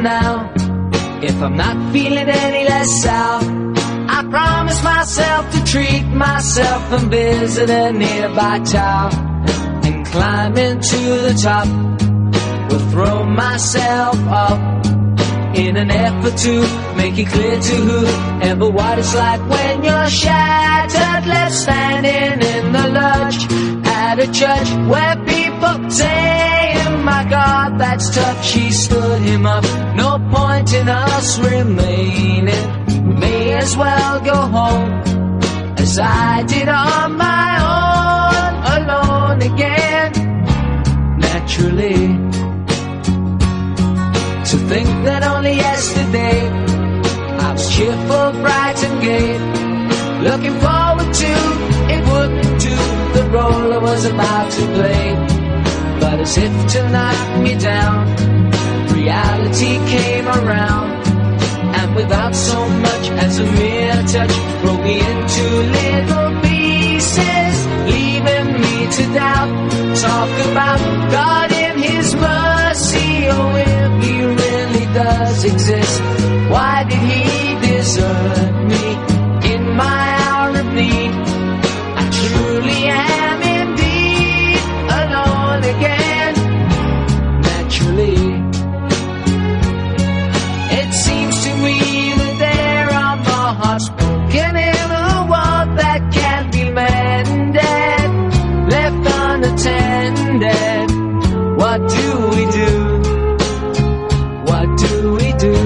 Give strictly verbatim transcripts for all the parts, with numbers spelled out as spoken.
now. If I'm not feeling any less south, I promise myself to treat myself and visit a nearby tower. And climbing to the top, will throw myself up in an effort to make it clear to whoever what it's like when you're shattered, left standing in the lurch at a church where people say, oh my God, that's tough. She stood him up, no point in us remaining. We may as well go home as I did on my own, alone again. Naturally, to think that only yesterday I was cheerful, bright and gay, looking forward to it wouldn't do the role I was about to play. But as if to knock me down, reality came around, and without so much as a mere touch, broke me into little pieces, leaving me to doubt. Talk about God in His mercy, oh if He really does exist, why did He desert me in my hour of need? I truly am indeed alone again. Naturally, it seems to me that there are more hearts broken in a world that can't be mended, left unattended. What do we do? What do we do?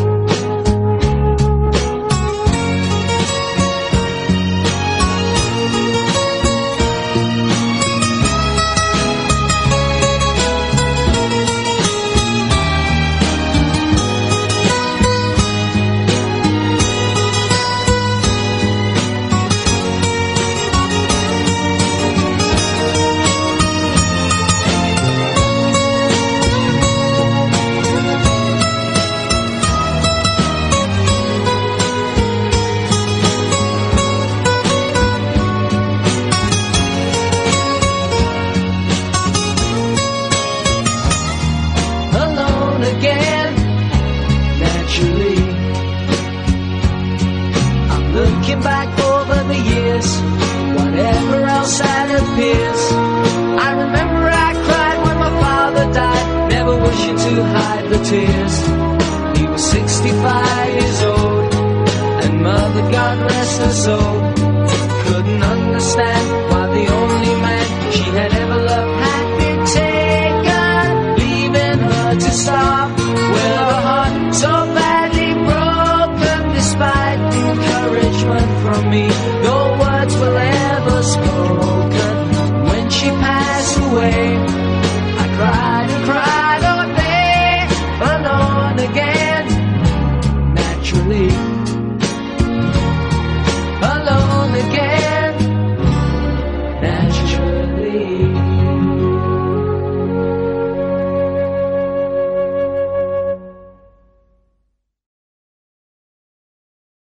Looking back over the years, whatever else that appears, I remember I cried when my father died, never wishing to hide the tears. He was sixty-five years old, and mother, God rest her soul, couldn't understand why the only man she had ever loved had been taken, leaving her to starve with a heart so badly broken. Despite encouragement from me, no words were ever spoken. When she passed away,